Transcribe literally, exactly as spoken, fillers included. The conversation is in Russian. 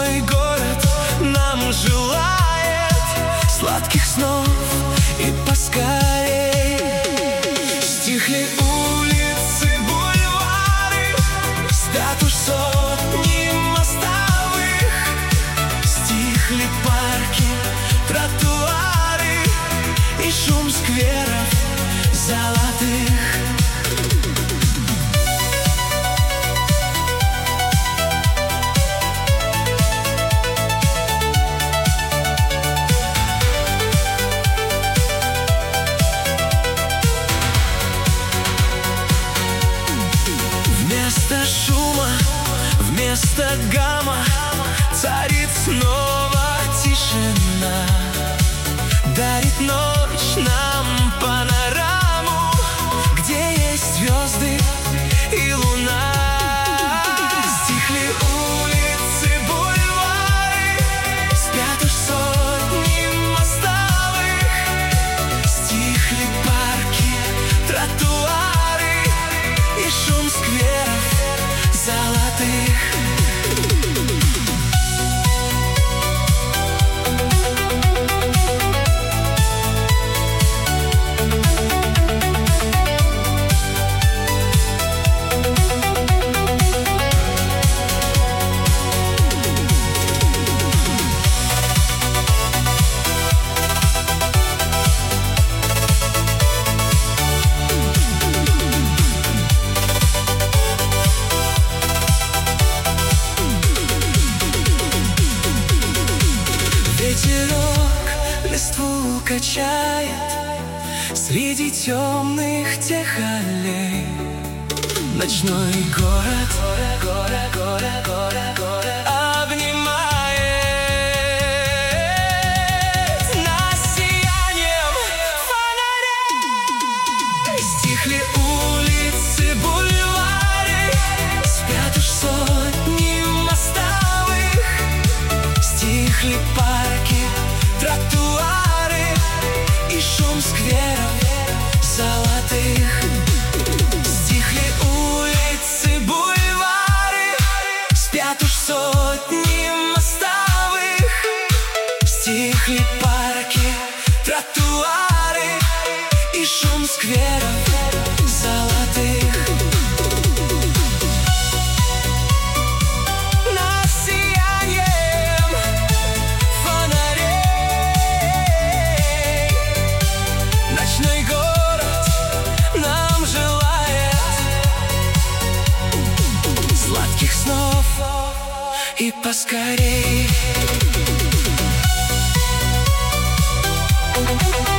Ночной город нам желает сладких снов и поскорей. Стихли улицы, бульвары, спят уж сотни мостовых. Стихли парки, тротуары и шум скверов золотых. Вместо шума, вместо гамма царит снова тишина. Дарит ночь нам панораму, где есть звезды и луна. Стихли улицы, бульвары, спят уж сотни мостовых. Стихли парки, тротуары и шум скверов золотых. Ветерок листву качает среди темных тех аллей. Ночной город, город, город, город, город обнимает нас сиянием фонарей. Стихли улицы, бульвары, спят уж сотни мостовых. Стихли парки, тротуары и шум скверов золотых. Стихли улицы, бульвары, спят уж сотни мостовых. Стихли парки, тротуары и шум скверов золотых. Ночной город нам желает сладких снов и поскорей.